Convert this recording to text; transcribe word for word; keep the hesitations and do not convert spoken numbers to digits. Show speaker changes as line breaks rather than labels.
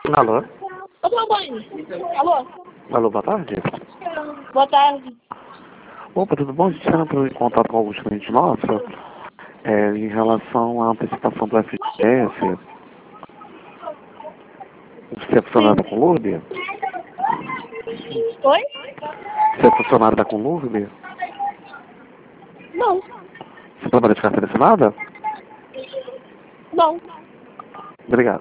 Alô?
Ô, mamãe. Alô?
Alô, boa tarde.
Boa tarde.
Opa, tudo bom? A gente entrou em contato com alguns clientes nossos é, em relação à antecipação do F G S. Você é funcionário da Conlurb?
Oi?
Você é funcionário da Conlurb?
Não.
Você trabalha de carteira assinada?
Não.
Obrigado.